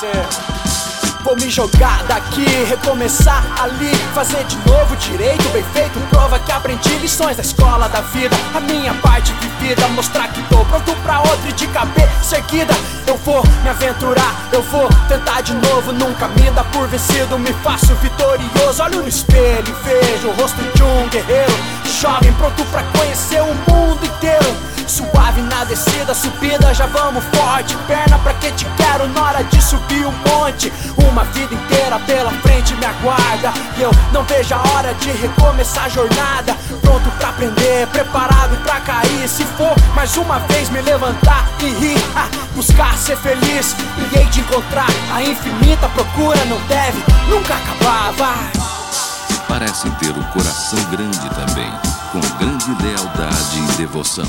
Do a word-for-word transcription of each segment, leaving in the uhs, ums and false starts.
você. Vou me jogar daqui, recomeçar ali, fazer de novo direito, bem feito. Prova que aprendi lições da escola da vida. A minha parte vivida, mostrar que tô pronto pra outra e de cabeça erguida. Eu vou me aventurar, eu vou tentar de novo. Nunca me dá por vencido, me faço vitorioso. Olho no espelho e vejo o rosto de um guerreiro jovem, pronto pra conhecer o mundo inteiro. Suave na descida, subida, já vamos forte. Perna pra que te quero na hora de subir o monte. Uma vida inteira pela frente me aguarda e eu não vejo a hora de recomeçar a jornada. Pronto pra aprender, preparado pra cair. Se for mais uma vez me levantar e rir, ah, buscar ser feliz e hei de encontrar. A infinita procura não deve nunca acabar, vai. Parecem ter o coração grande também, com grande lealdade e devoção.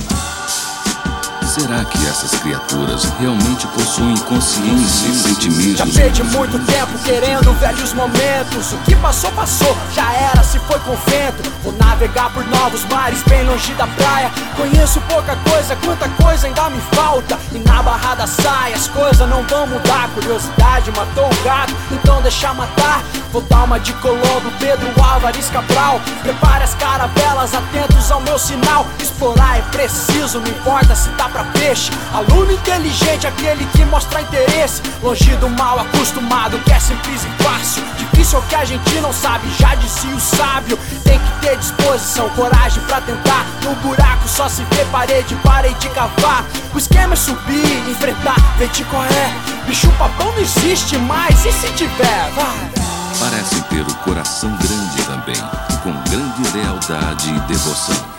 Será que essas criaturas realmente possuem consciência e sentimentos? Já perdi muito tempo querendo velhos momentos. O que passou, passou, já era, se foi com vento. Vou navegar por novos mares, bem longe da praia. Conheço pouca coisa, quanta coisa ainda me falta. E na barrada sai, as coisas não vão mudar. Curiosidade matou o gato, então deixa matar. Vou dar uma de Colombo, Pedro Álvares Cabral. Prepare as caravelas, atentos ao meu sinal. Explorar é preciso, não importa se tá pra peixe. Aluno inteligente, aquele que mostra interesse. Longe do mal acostumado, que é simples e fácil. Difícil é o que a gente não sabe, já dizia o sábio. Tem que ter disposição, coragem pra tentar. No buraco só se vê parede, parei de cavar. O esquema é subir, enfrentar, ver de qual é. Bicho papão não existe mais, e se tiver, vai. Parecem ter o coração grande também, com grande lealdade e devoção.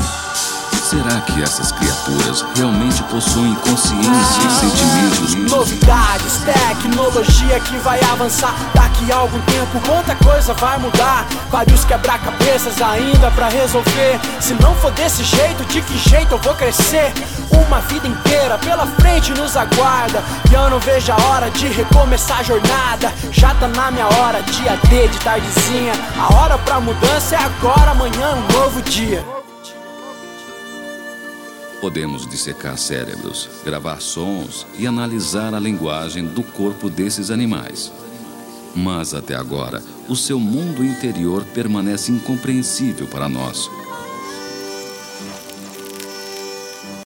Será que essas criaturas realmente possuem consciência ah, e sentimentos? Novidades, tecnologia que vai avançar. Daqui a algum tempo quanta coisa vai mudar. Vários quebra-cabeças ainda pra resolver. Se não for desse jeito, de que jeito eu vou crescer? Uma vida inteira pela frente nos aguarda e eu não vejo a hora de recomeçar a jornada. Já tá na minha hora, dia D de tardezinha. A hora pra mudança é agora, amanhã um novo dia. Podemos dissecar cérebros, gravar sons e analisar a linguagem do corpo desses animais. Mas até agora, o seu mundo interior permanece incompreensível para nós.